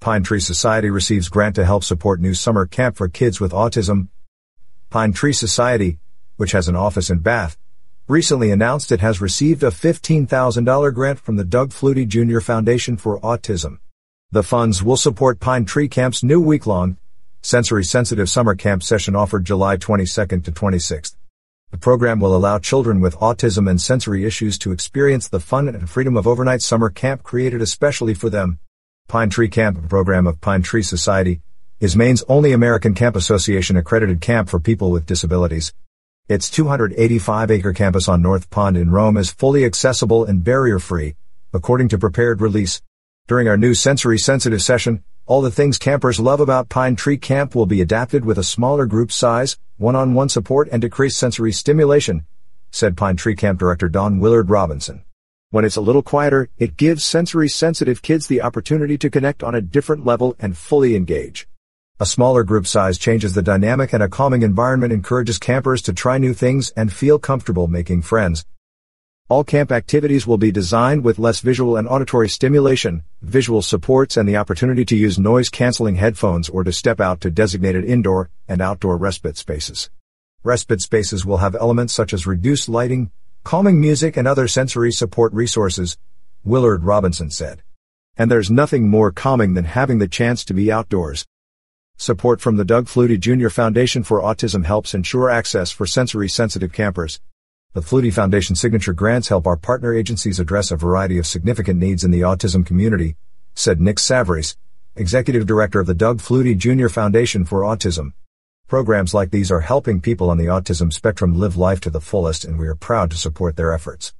Pine Tree Society receives grant to help support new summer camp for kids with autism. Pine Tree Society, which has an office in Bath, recently announced it has received a $15,000 grant from the Doug Flutie Jr. Foundation for Autism. The funds will support Pine Tree Camp's new week-long, sensory-sensitive summer camp session offered July 22nd to 26th. The program will allow children with autism and sensory issues to experience the fun and freedom of overnight summer camp created especially for them. Pine Tree Camp, a program of Pine Tree Society, is Maine's only American Camp Association accredited camp for people with disabilities. Its 285-acre campus on North Pond in Rome is fully accessible and barrier-free, according to prepared release. During our new sensory-sensitive session, all the things campers love about Pine Tree Camp will be adapted with a smaller group size, one-on-one support and decreased sensory stimulation, said Pine Tree Camp Director Don Willard Robinson. When it's a little quieter, it gives sensory-sensitive kids the opportunity to connect on a different level and fully engage. A smaller group size changes the dynamic and a calming environment encourages campers to try new things and feel comfortable making friends. All camp activities will be designed with less visual and auditory stimulation, visual supports and the opportunity to use noise-canceling headphones or to step out to designated indoor and outdoor respite spaces. Respite spaces will have elements such as reduced lighting, calming music and other sensory support resources, Willard Robinson said. And there's nothing more calming than having the chance to be outdoors. Support from the Doug Flutie Jr. Foundation for Autism helps ensure access for sensory-sensitive campers. The Flutie Foundation signature grants help our partner agencies address a variety of significant needs in the autism community, said Nick Savris, Executive Director of the Doug Flutie Jr. Foundation for Autism. Programs like these are helping people on the autism spectrum live life to the fullest, and we are proud to support their efforts.